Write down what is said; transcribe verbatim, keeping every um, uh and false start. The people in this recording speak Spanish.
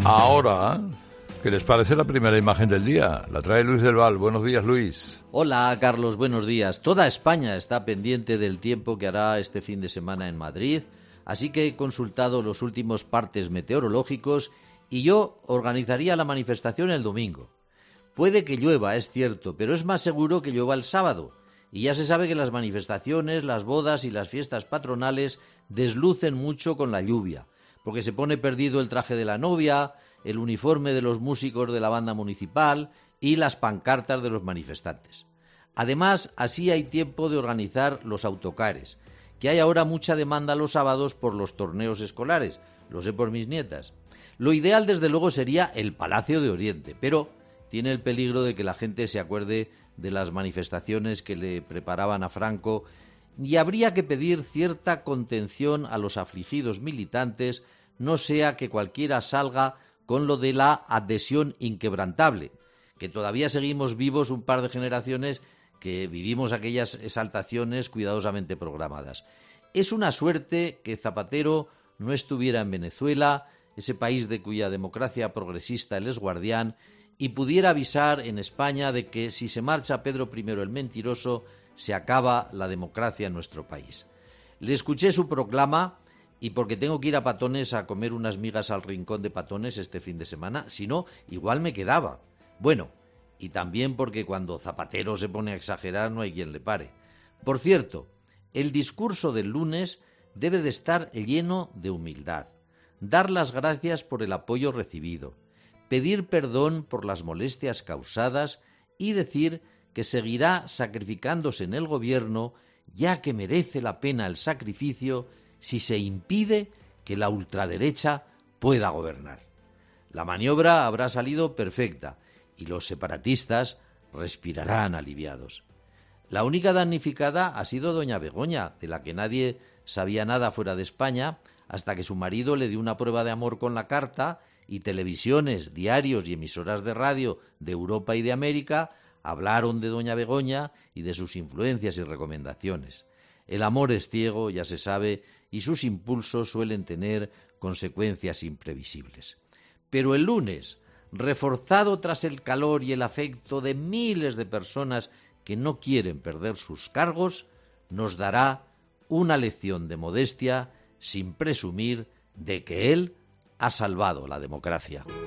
Ahora, ¿qué les parece la primera imagen del día? La trae Luis del Val. Buenos días, Luis. Hola, Carlos, buenos días. Toda España está pendiente del tiempo que hará este fin de semana en Madrid, así que he consultado los últimos partes meteorológicos y yo organizaría la manifestación el domingo. Puede que llueva, es cierto, pero es más seguro que llueva el sábado. Y ya se sabe que las manifestaciones, las bodas y las fiestas patronales deslucen mucho con la lluvia, porque se pone perdido el traje de la novia, el uniforme de los músicos de la banda municipal y las pancartas de los manifestantes. Además, así hay tiempo de organizar los autocares, que hay ahora mucha demanda los sábados por los torneos escolares, lo sé por mis nietas. Lo ideal, desde luego, sería el Palacio de Oriente, pero tiene el peligro de que la gente se acuerde de las manifestaciones que le preparaban a Franco y habría que pedir cierta contención a los afligidos militantes, no sea que cualquiera salga con lo de la adhesión inquebrantable, que todavía seguimos vivos un par de generaciones que vivimos aquellas exaltaciones cuidadosamente programadas. Es una suerte que Zapatero no estuviera en Venezuela, ese país de cuya democracia progresista él es guardián, y pudiera avisar en España de que si se marcha Pedro primero el Mentiroso, se acaba la democracia en nuestro país. Le escuché su proclama y porque tengo que ir a Patones a comer unas migas al rincón de Patones este fin de semana, si no, igual me quedaba. Bueno, y también porque cuando Zapatero se pone a exagerar no hay quien le pare. Por cierto, el discurso del lunes debe de estar lleno de humildad, dar las gracias por el apoyo recibido, pedir perdón por las molestias causadas y decir que seguirá sacrificándose en el gobierno, ya que merece la pena el sacrificio si se impide que la ultraderecha pueda gobernar. La maniobra habrá salido perfecta y los separatistas respirarán aliviados. La única damnificada ha sido doña Begoña, de la que nadie sabía nada fuera de España, hasta que su marido le dio una prueba de amor con la carta y televisiones, diarios y emisoras de radio de Europa y de América hablaron de doña Begoña y de sus influencias y recomendaciones. El amor es ciego, ya se sabe, y sus impulsos suelen tener consecuencias imprevisibles. Pero el lunes, reforzado tras el calor y el afecto de miles de personas que no quieren perder sus cargos, nos dará una lección de modestia sin presumir de que él ha salvado la democracia.